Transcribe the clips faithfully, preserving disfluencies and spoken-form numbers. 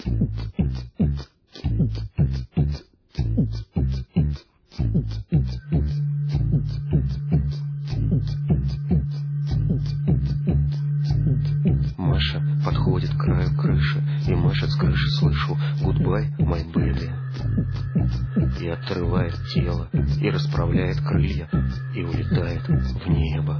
Маша подходит к краю крыши и машет с крыши, слышу «Goodbye, my baby». И отрывает тело, и расправляет крылья, и улетает в небо.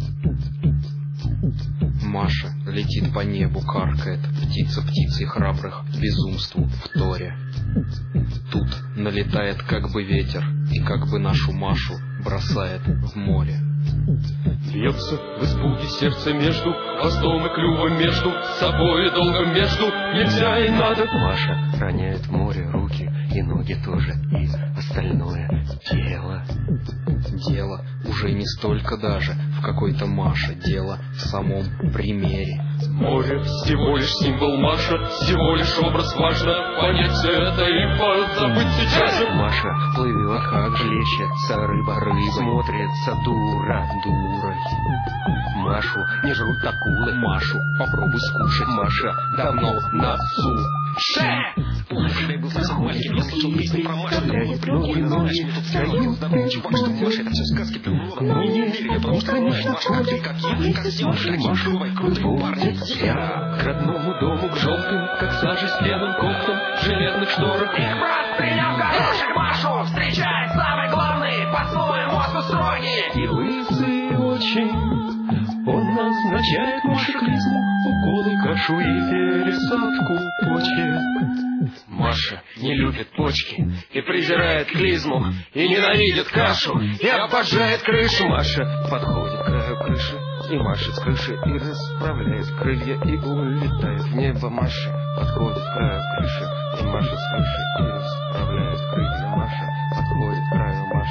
Маша летит по небу, каркает, птица птицей храбрых безумству вторя. Тут налетает как бы ветер, и как бы нашу Машу бросает в море. Бьется в испуге сердце между хвостом и клювом, между собой и долгом, между нельзя и надо. Маша роняет в море руки и ноги тоже, и остальное тело. Дело уже не столько даже в какой-то Маше, дело в самом примере. Море всего лишь символ, Маша, всего лишь образ, важно понять все это и позабыть сейчас же. Маша плывет, как плещется рыба рыбой, смотрится дура дурой. Машу не жрут акулы, Машу попробуй скушать. Маша давно на суше. Когда я был совсем маленьким, я слышал песни про Машу. Ляет ноги, ноги, встают, давно чувак, что Маша это все сказки придумала. Но не верю, потому что Маша как ты, как я, как сделал, как Машу, крутые парни. Я к родному дому, к желтым, как сажей с леном кофтам, в железных шторах. Их брат принял горошек Машу, встречает самый главный, по-своему остроги. И лысый очень, он назначает Маше клизму, уколы, кашу и пересадку почек. Маша не любит почки и презирает клизму, и ненавидит кашу, и обожает крышу. Маша подходит к краю крыши и машет с крыши, и расправляет крылья, и улетает в небо. Маша подходит к краю